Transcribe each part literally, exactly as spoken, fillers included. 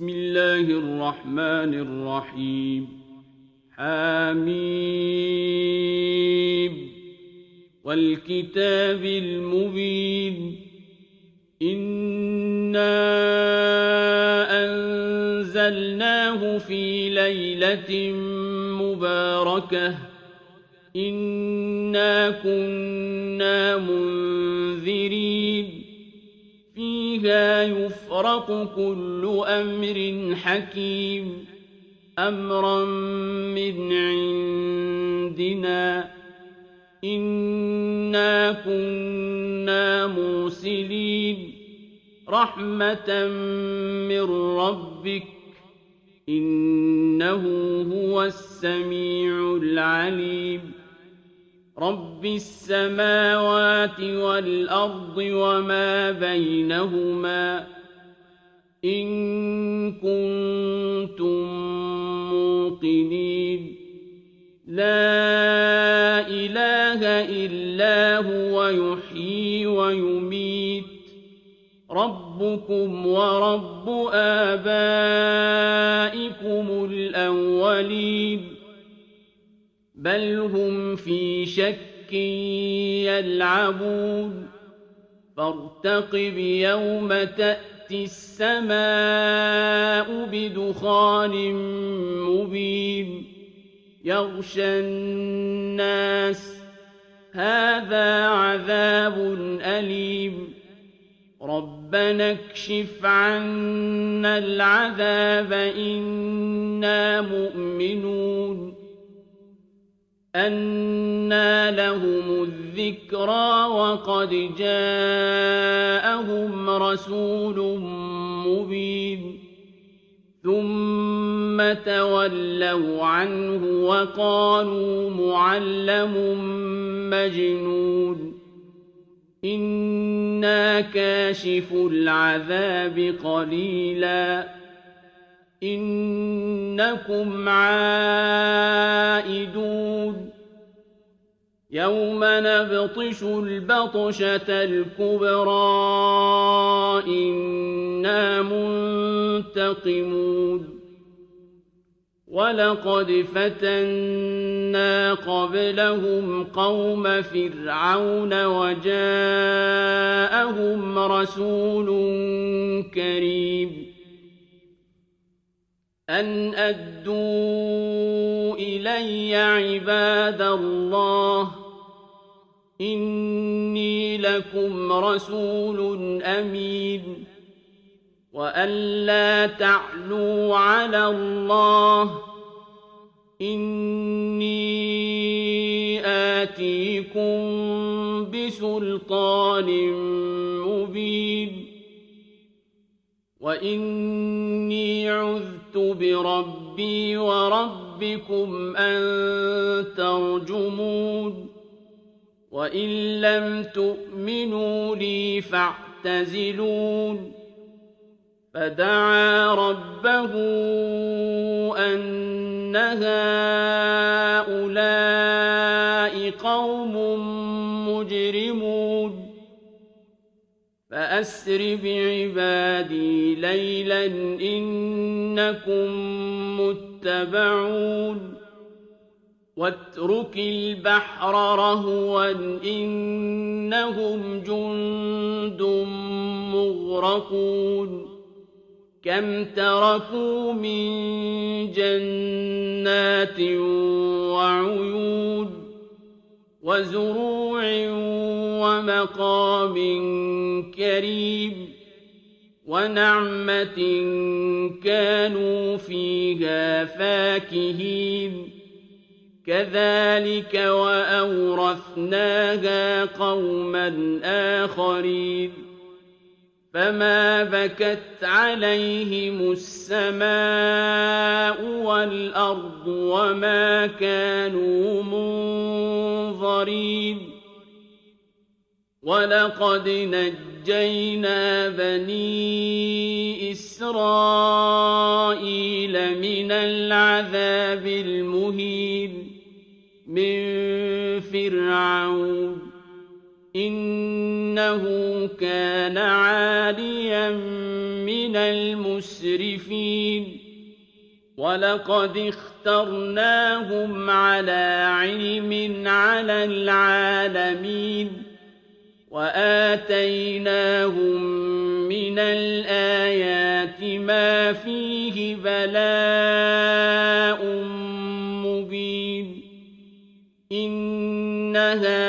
بسم الله الرحمن الرحيم حميم والكتاب المبين إنا أنزلناه في ليلة مباركة إنا كنا منذرين فيها يفرق كل أمر حكيم أمرا من عندنا إنا كنا مرسلين رحمة من ربك إنه هو السميع العليم رب السماوات والأرض وما بينهما إن كنتم موقنين لا إله إلا هو يحيي ويميت ربكم ورب آبائكم الأولين بل هم في شك يلعبون فارتقب يوم تأتي السماء بدخان مبين يغشى الناس هذا عذاب أليم ربنا اكشف عنا العذاب إنا مؤمنون أنى لهم الذكرى وقد جاءهم رسول مبين ثم تولوا عنه وقالوا معلم مجنون إنا كاشف العذاب قليلا إنكم عائدون يوم نبطش البطشة الكبرى إنا منتقمون ولقد فتنا قبلهم قوم فرعون وجاءهم رسول كريم أن أدوا إلي عباد الله إني لكم رسول أمين وأن لا تعلوا على الله إني آتيكم بسلطان مبين وإني عذت بربي وربكم أن ترجمون وإن لم تؤمنوا لي فاعتزلون فدعا ربه أن هؤلاء قوم مجرمون فأسر بعبادي ليلا إنكم متبعون واترك البحر رهوا إنهم جند مغرقون كم تركوا من جنات وعيون وزروع ومقام كريم ونعمة كانوا فيها فاكهين كذلك وأورثناها قوما آخرين فما بكت عليهم السماء والأرض وما كانوا منظرين ولقد نجينا بني إسرائيل من العذاب المهين من فرعون إنه كان عاليا من المسرفين المسرفين ولقد اخترناهم على علم على العالمين وآتيناهم من الآيات ما فيه بلاء مبين إن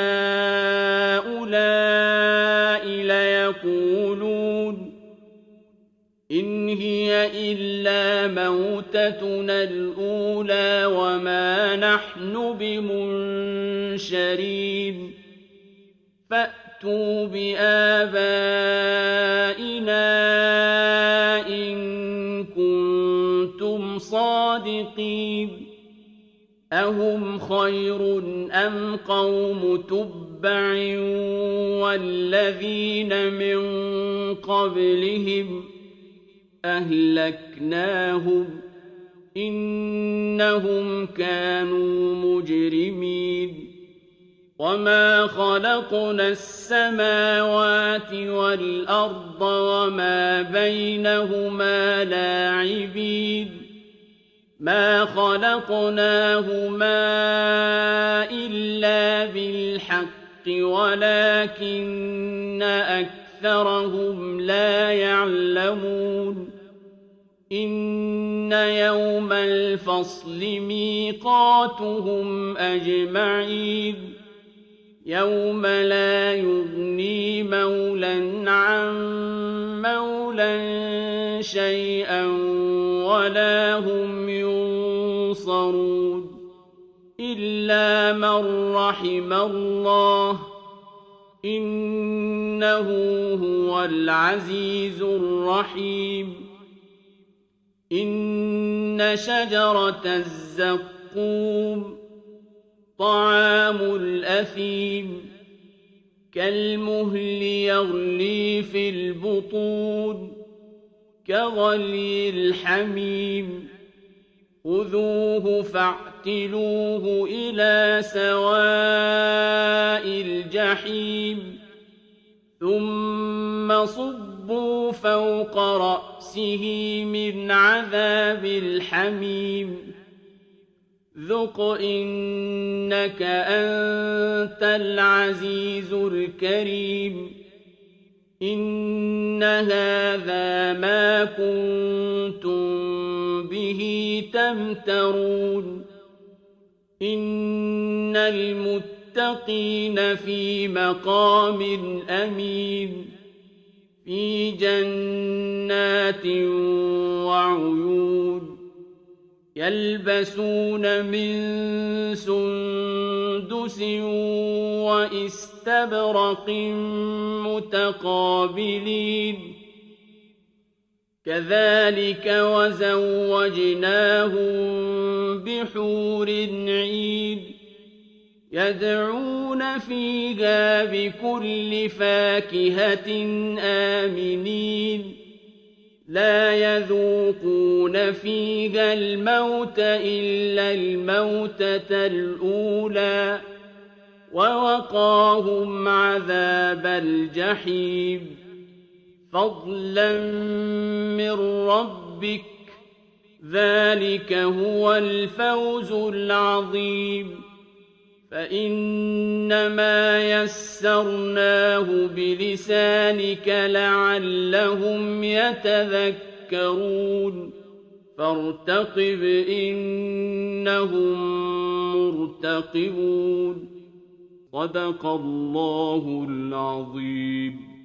هؤلاء ليقولون إن هي إلا موتتنا الأولى وما نحن بمنشرين فأتوا بآبائنا إن كنتم صادقين أهم خير أم قوم تبع والذين من قبلهم أهلكناهم إنهم كانوا مجرمين وما خلقنا السماوات والأرض وما بينهما لاعبين ما خلقناهما إلا بالحق ولكن أكثرهم لا يعلمون إن يوم الفصل ميقاتهم أجمعين يوم لا يغني مولى عن مولى شيئا ولا هم ينصرون إلا من رحم الله إنه هو العزيز الرحيم إن شجرة الزقوم طعام الأثيم كالمهل يغلي في البطون كغلي الحميم خذوه فاعتلوه إلى سواء الجحيم ثم صبوا فوق رأسه من عذاب الحميم ذق إنك أنت العزيز الكريم إن هذا ما كنتم به تمترون إن المتقين في مقام أمين في جنات وعيون يلبسون من سندس واستبرق متقابلين كذلك وزوجناهم بحور عين يدعون فيها بكل فاكهة آمنين لا يذوقون فيها الموت إلا الموتة الأولى ووقاهم عذاب الجحيم فضلا من ربك ذلك هو الفوز العظيم فإنما يسرناه بلسانك لعلهم يتذكرون فارتقب إنهم مرتقبون صدق الله العظيم.